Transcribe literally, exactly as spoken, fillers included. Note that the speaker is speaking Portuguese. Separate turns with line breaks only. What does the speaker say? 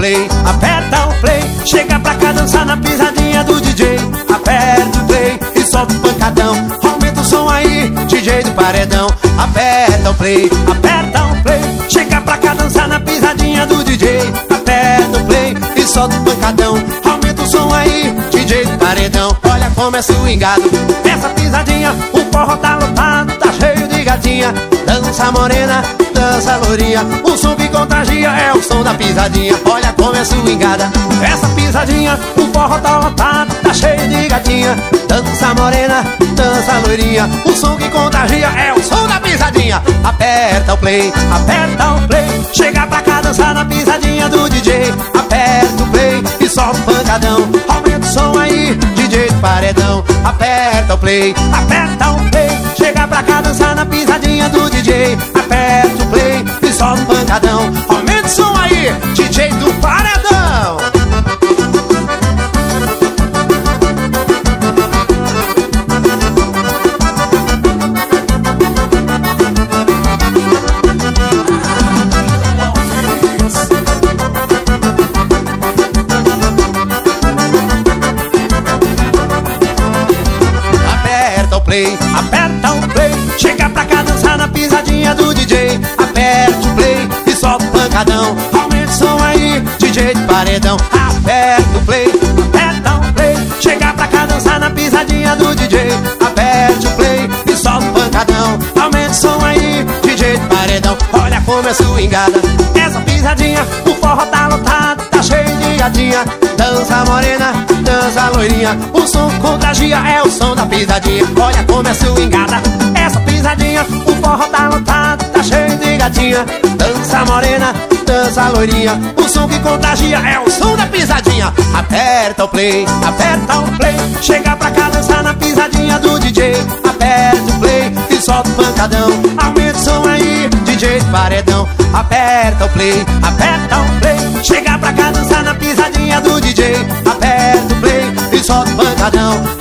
play, aperta o play. Chega pra cá dançar na pisadinha do D J. Aperta o play e solta o pancadão. Aumenta o som aí, D J do paredão. Aperta o play, aperta o play. Chega pra cá dançar na pisadinha do D J. Aperta o play e solta o pancadão. Aumenta o som aí, D J do paredão. Olha como é swingado essa pisadinha. O forró tá lotado, tá cheio de gatinha. Dança morena, dança lourinha. O som que contagia é o som da pisadinha. Olha como é swingada essa pisadinha. O forró tá lotado, tá cheio de gatinha. Dança morena, dança loirinha. O som que contagia é o som da pisadinha. Aperta o play, aperta o play. Chega pra cá dançar na pisadinha do D J. Aperta o play e solta o pancadão. Aumenta o som aí, D J do paredão. Aperta o play, aperta o play. Chega pra cá dançar na pisadinha do D J. Aperta o play e solta o pancadão. Aumenta o som aí, D J do paredão. Play, aperta o play. Chega pra cá dançar na pisadinha do D J. Aperta o play e solta o pancadão. Aumenta o som aí, D J de paredão. Aperta o play, aperta o play. Chega pra cá dançar na pisadinha do D J. Aperta o play e solta o pancadão. Aumenta o som aí, D J de paredão. Olha como é swingada essa pisadinha. O forró tá lotado, tá cheio de gatinha. Dança morena, dança loirinha. O som que contagia é o som da pisadinha. Olha como é swingada essa pisadinha. O forró tá lotado, tá cheio de gatinha. Dança morena, dança loirinha. O som que contagia é o som da pisadinha. Aperta o play, aperta o play. Chega pra cá dançar na pisadinha do D J. Aperta o play e solta o pancadão. Aumenta o som aí, D J do paredão. Aperta o play, aperta o play. Chega pra cá dançar na pisadinha do D J. Aperta o play e solta o pancadão.